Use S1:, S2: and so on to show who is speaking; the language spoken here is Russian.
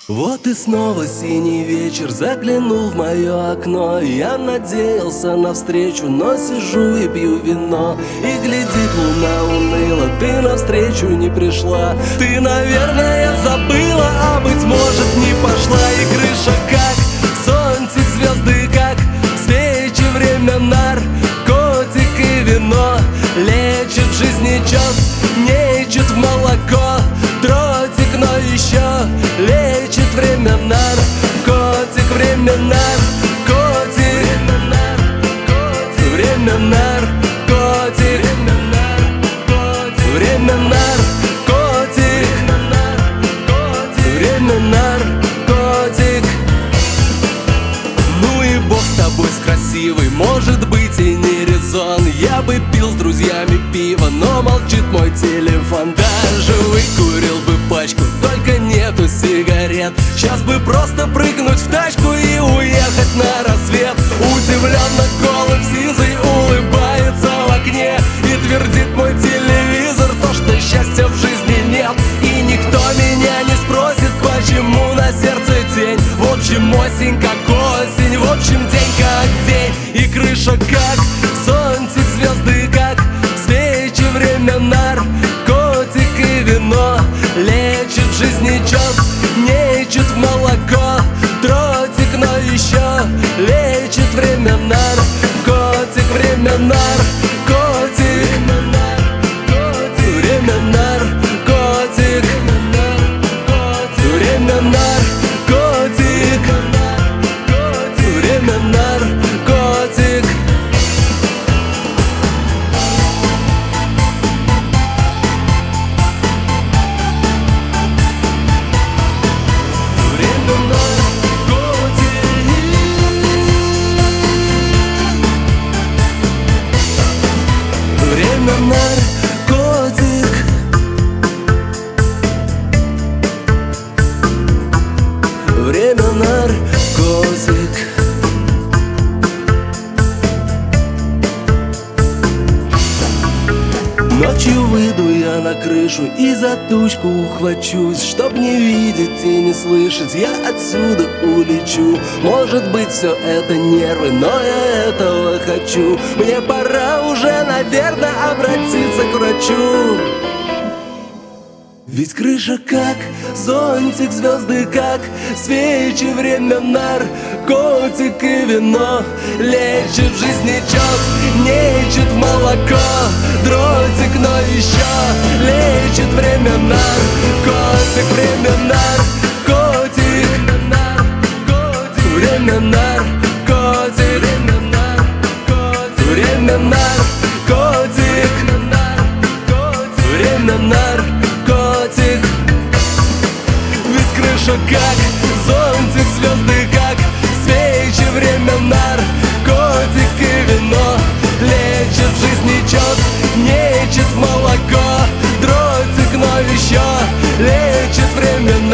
S1: Вот и снова синий вечер заглянул в мое окно. Я надеялся на встречу, но сижу и пью вино. И глядит луна уныло, ты навстречу не пришла. Ты, наверное, забыла, а быть может не пошла. И крыша как зонтик, звезды как свечи, время наркотик и вино. Лечит жизнечет, нечет в молоко. Дротик, но еще лечит время наркотик, время наркотик, время наркотик, время наркотик, время наркотик. Ну и бог с тобой, с красивой, может быть и не резон. Я бы пил с друзьями пиво, но молчит мой телефон. Даже выкурил бы пачку, только нету сигарет. Сейчас бы просто прыгнуть в тачку и уехать на рассвет. Удивленно голубь сизый улыбается в окне и твердит мой телевизор то, что счастья в жизни нет. И никто меня не спросит, почему на сердце тень. В общем, осень как осень, в общем, день как день. И крыша как зонтик, звезды как свечи, время наркотик и вино. Лечит жизнечет, нечет в молоко. Дротик, но еще лечит время наркотик, время наркотик, время наркотик, время наркотик, время наркотик. Время наркотик. Время наркотик. Ночью выйду я на крышу и за тучку ухвачусь. Чтоб не видеть и не слышать, я отсюда улечу. Может быть, все это нервы, но я этого хочу. Мне пора уже, наверное, обратиться к врачу. Ведь крыша как зонтик, звезды как свечи, время наркотик и вино. Лечит жизнечет, нечет молоко. Дротик, но еще лечит время наркотик, время наркотик, время наркотик, время наркотик, время наркотик. Ведь крыша как зонтик, звезды как свечи, время наркотик и вино. Лечит жизнечет, нечет в молоко. Дротик, но еще лечит время наркотик.